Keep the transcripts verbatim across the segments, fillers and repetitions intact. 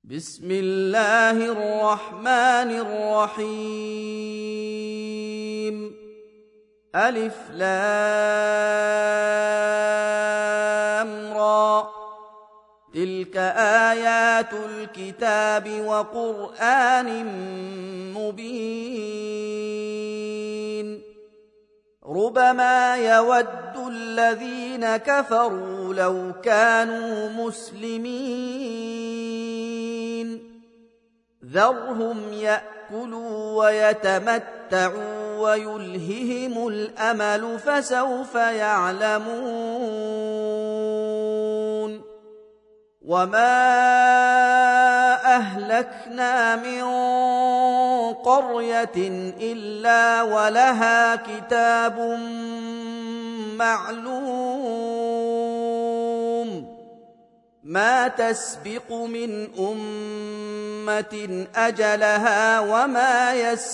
بسم الله الرحمن الرحيم. ألف لام را، تلك آيات الكتاب وقرآن مبين. ربما يود الذين كفروا لو كانوا مسلمين، ذرهم يأكلوا ويتمتعوا ويلههم الأمل فسوف يعلمون. وما أهلكنا من قرية إلا ولها كتاب معلوم، ما تسبق من أمة أجلها وما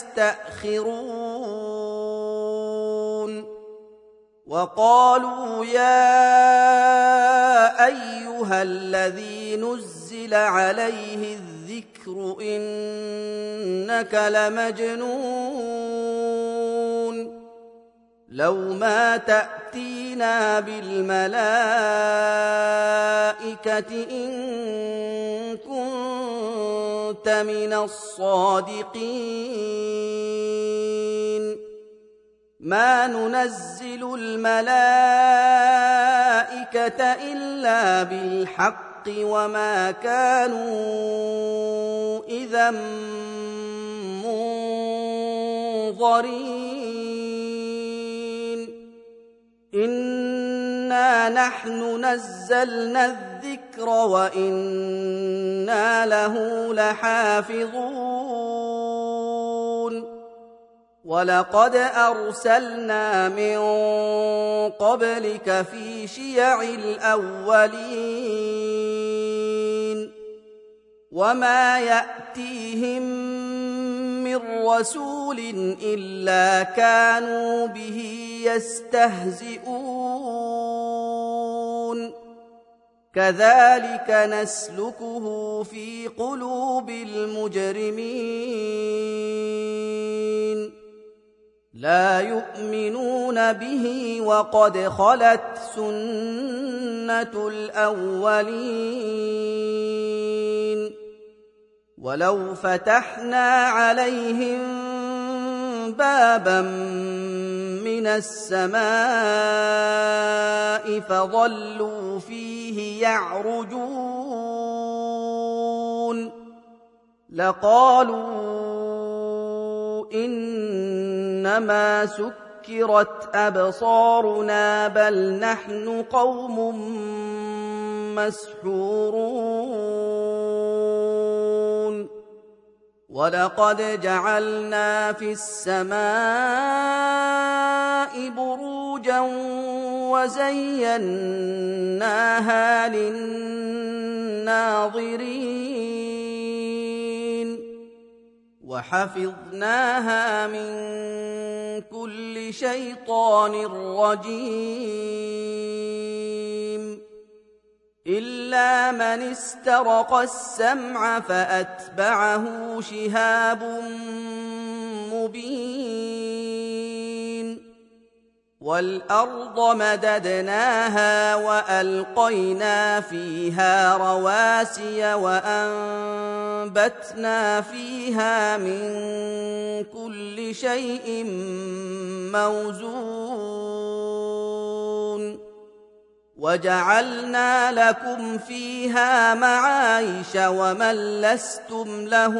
يستأخرون. وقالوا يا أيها الذي نزل عليه الذكر إنك لمجنون، لو ما تأتينا بالملائكة إن كنت من الصادقين. ما ننزل الملائكة إلا بالحق وما كانوا إذا منظرين. إنا نحن نزلنا الذكر وإنا له لحافظون. ولقد أرسلنا من قبلك في شيع الأولين، وما يأتيهم من رسول إلا كانوا به يستهزئون. كذلك نسلكه في قلوب المجرمين، لا يؤمنون به وقد خلت سنة الأولين. ولو فتحنا عليهم بابا من السماء فظلوا فيه يعرجون لقالوا إنما سكرت أبصارنا بل نحن قوم مسحورون. ولقد جعلنا في السماء بروجا وزيناها للناظرين وحفظناها من كل شيطان رجيم إلا من استرق السمع فأتبعه شهاب مبين. والأرض مددناها وألقينا فيها رواسي وأنبتنا فيها من كل شيء موزون. وجعلنا لكم فيها معايش ومن لستم له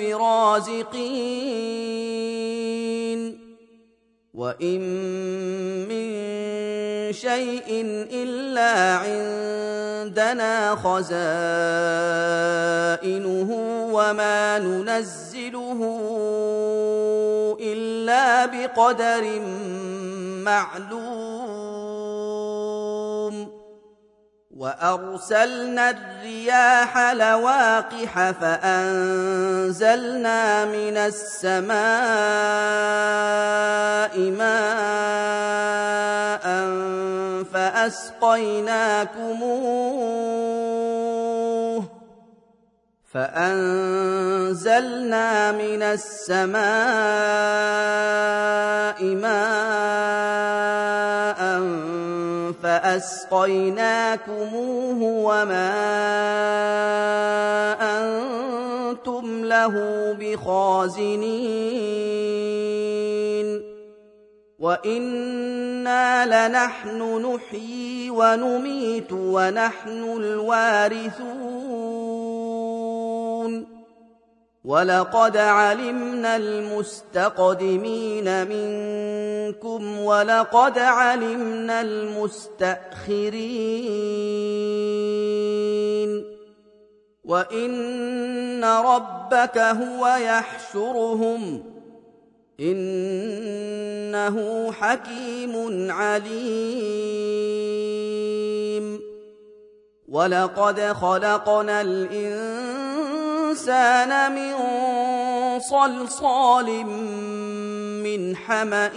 برازقين. وإن من شيء إلا عندنا خزائنه وما ننزله إلا بقدر معلوم. وأرسلنا الرياح لواقح فأنزلنا من السماء ماء فأسقيناكموه فأنزلنا من السماء ماء فأسقيناكموه وما أنتم له بخازنين وإنا لنحن نحيي ونميت ونحن الوارثون ولقد علمنا المستقدمين منكم ولقد علمنا المستأخرين وإن ربك هو يحشرهم إنه حكيم عليم ولقد خلقنا الإنسان من صلصال من حمأ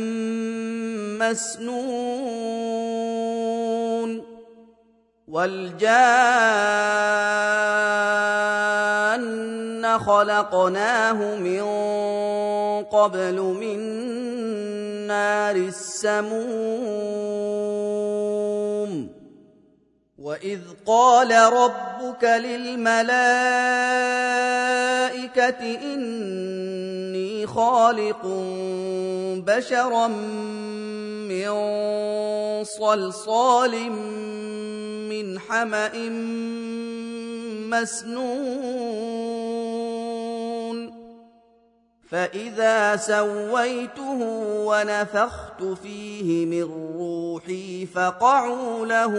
مسنون والجان خلقناه من قبل من نار السموم وإذ قال ربك للملائكة إني خالق بشرا من صلصال من حمأ مسنون فإذا سويته ونفخت فيه من روحي فقعوا له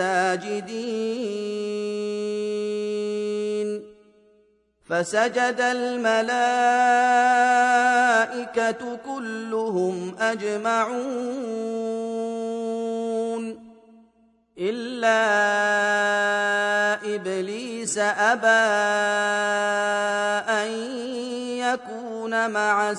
ساجدين فسجد الملائكة كلهم أجمعون إلا إبليس أبى أن يكون مع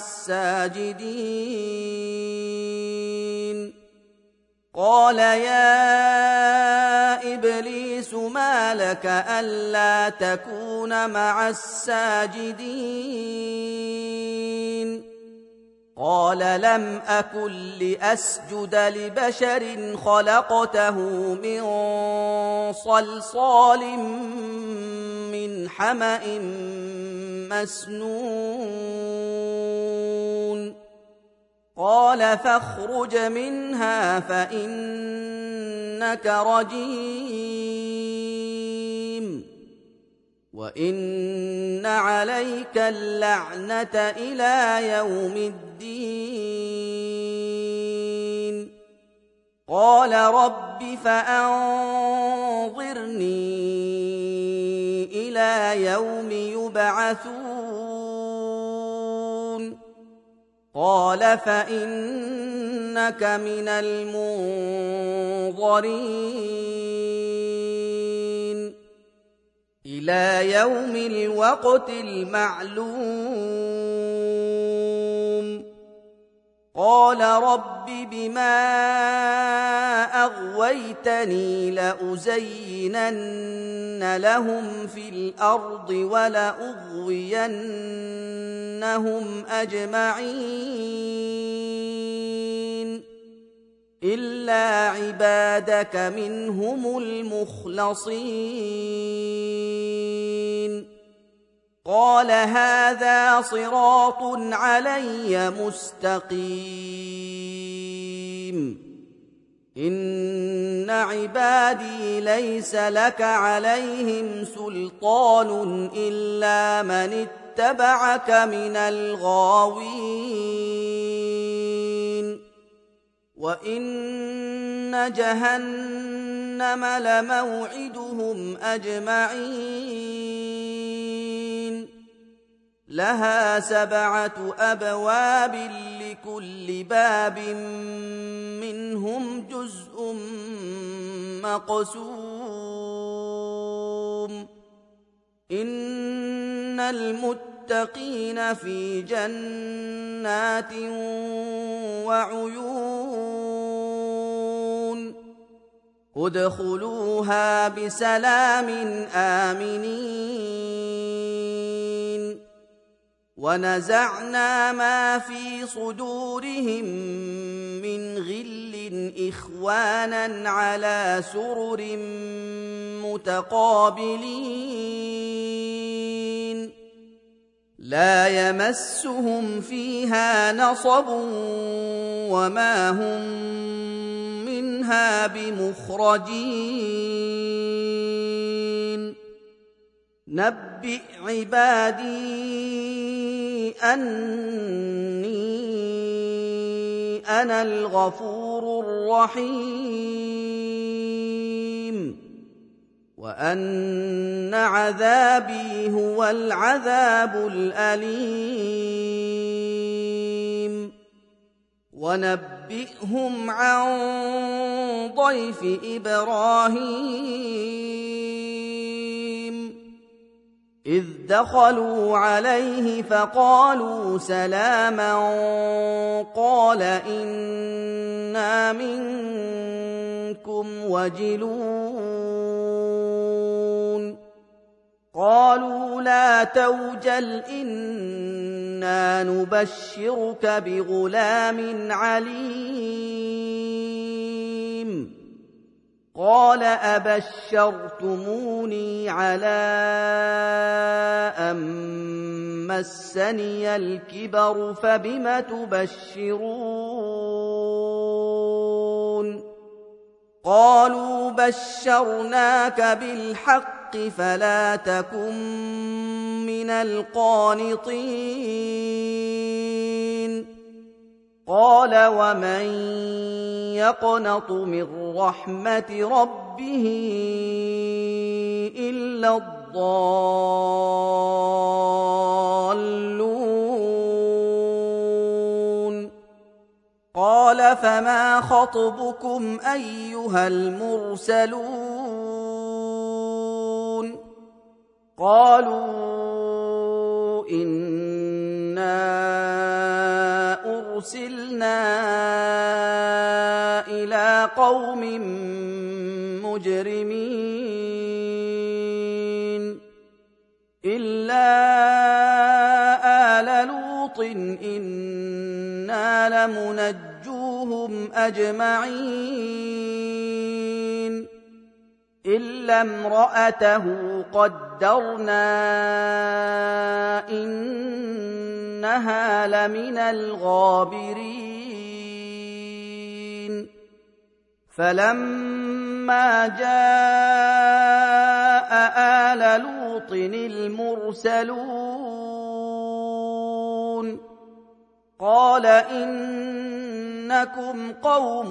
الساجدين قال يا إبليس ما لك ألا تكون مع الساجدين قال لم أكن لأسجد لبشر خلقته من صلصال من حمأ مسنون قال فاخرج منها فإنك رجيم وإن عليك اللعنة إلى يوم الدين قال رب فأنظرني إلى يوم يبعثون قال فإنك من المنظرين إلى يوم الوقت المعلوم قال رب بما أغويتني لأزينن لهم في الأرض ولأغوينهم أجمعين إلا عبادك منهم المخلصين قال هذا صراط علي مستقيم إن عبادي ليس لك عليهم سلطان إلا من اتبعك من الغاوين وإن جهنم لموعدهم أجمعين لها سبعة أبواب لكل باب منهم جزء مقسوم إن المتقين في جنات وعيون ادخلوها بسلام آمنين ونزعنا ما في صدورهم من غل إخوانا على سرر متقابلين لا يمسهم فيها نصب وما هم منها بمخرجين نبئ عبادي أني أنا الغفور الرحيم وأن عذابي هو العذاب الأليم ونبئهم عن ضيف إبراهيم إذ دخلوا عليه فقالوا سلاما قال إنا منكم وجلون قالوا لا توجل إنا نبشرك بغلام عليم قال أبشرتموني على أن مسني الكبر فبم تبشرون قالوا بشرناك بالحق فلا تكن من القانطين قال ومن يقنط من رحمة ربه إلا الضالون قال فما خطبكم أيها المرسلون قالوا إنا أرسلنا إلى قوم مجرمين إلا آل لوط إنا لمنجوهم أجمعين إلا امرأته قدرنا إنها لمن الغابرين فلما جاء آل لوط المرسلون قال إنكم قوم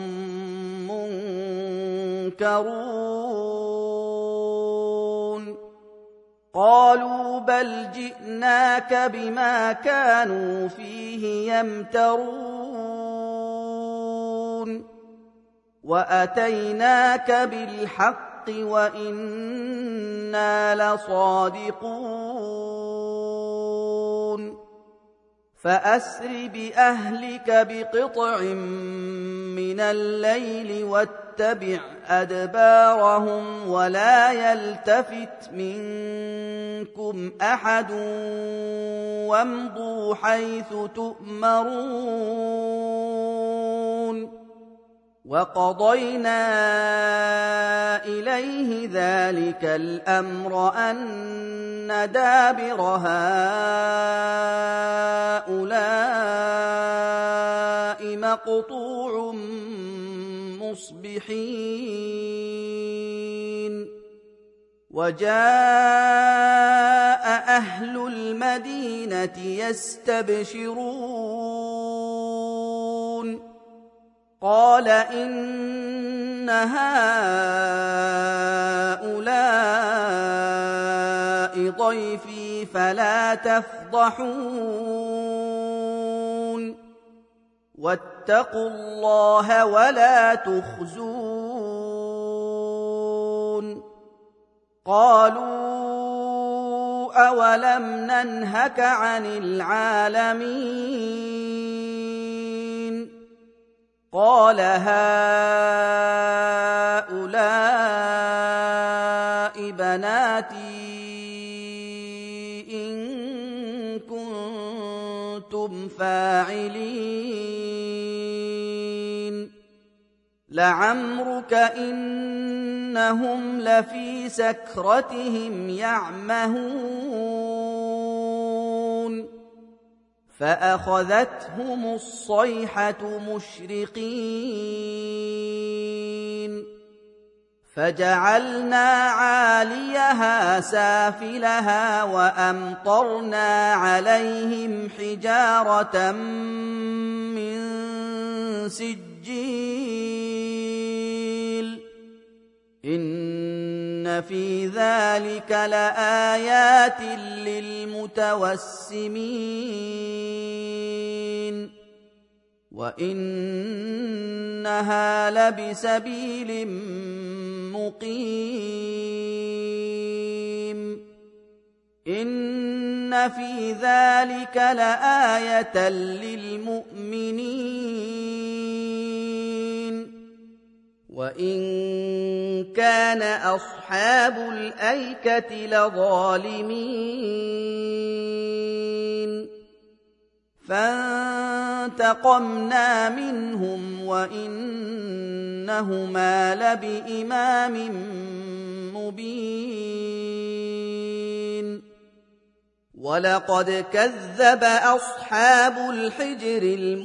منكرون قالوا بل جئناك بما كانوا فيه يمترون وأتيناك بالحق وإنا لصادقون فأسر بأهلك بقطع من الليل واتبع أدبارهم ولا يلتفت منكم أحد وامضوا حيث تؤمرون وقضينا إليه ذلك الأمر أن دابر هؤلاء مقطوع مصبحين وجاء أهل المدينة يستبشرون قال إن هؤلاء ضيفي فلا تفضحون واتقوا الله ولا تخزون قالوا أولم ننهك عن العالمين قال هؤلاء بناتي إن كنتم كنتم فاعلين لعمرك إنهم لفي سكرتهم يعمهون فأخذتهم الصيحة مشرقين فجعلنا عاليها سافلها وأمطرنا عليهم حجارة من سجيل إن في ذلك لآيات للمتوسمين وإنها لبسبيل مقيم إن في ذلك لآية للمؤمنين وإن كان أصحاب الأيكة لظالمين فانتقمنا منهم وإنهما لبإمام مبين ولقد كذب أصحاب الحجر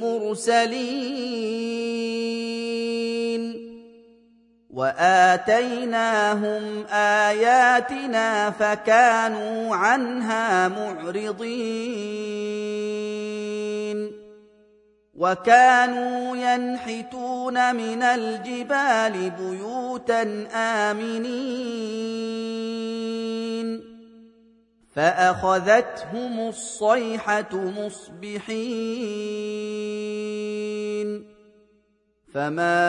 المرسلين وآتيناهم آياتنا فكانوا عنها معرضين وكانوا ينحتون من الجبال بيوتا آمنين فأخذتهم الصيحة مصبحين فما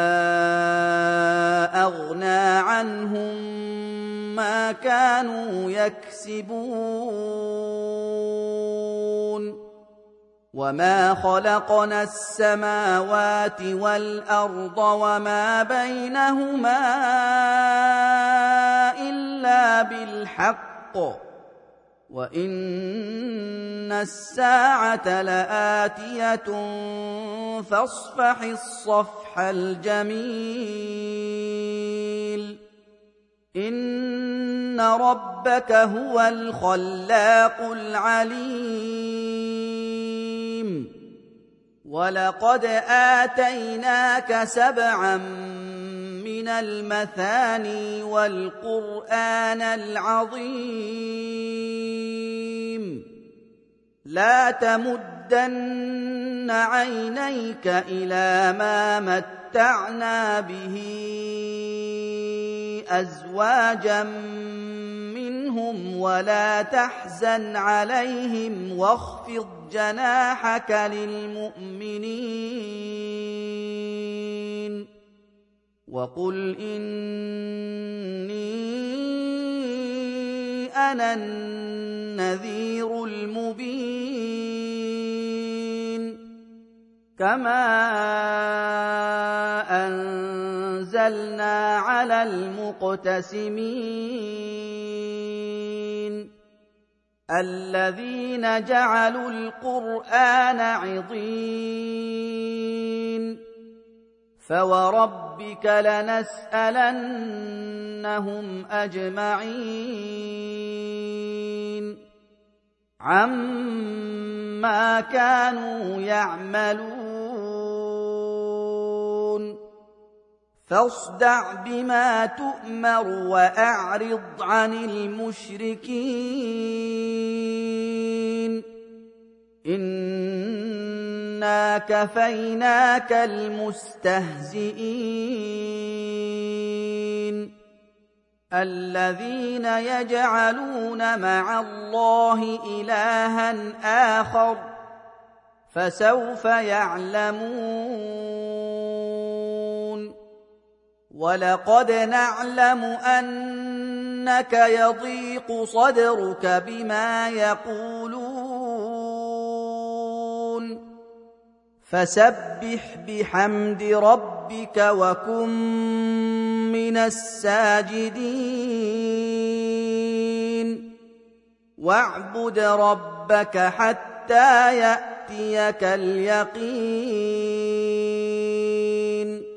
أغنى عنهم ما كانوا يكسبون وما خلقنا السماوات والأرض وما بينهما إلا بالحق وإن الساعة لآتية فاصفح الصفح الجميل إن ربك هو الخلاق العليم ولقد آتيناك سبعا من المثاني والقرآن العظيم لا تمدن عينيك إلى ما متعنا به أزواجا منهم ولا تحزن عليهم واخفض جناحك للمؤمنين وقل إني أنا النذير المبين كما أنزلنا على المقتسمين الذين جعلوا القرآن عضين فوربك لنسألنهم أجمعين عما كانوا يعملون فاصدع بما تؤمر وأعرض عن المشركين إنا كفيناك المستهزئين الذين يجعلون مع الله إلها آخر فسوف يعلمون ولقد نعلم أنك يضيق صدرك بما يقولون فسبح بحمد ربك وكن من الساجدين واعبد ربك حتى يأتيك ياتيك اليقين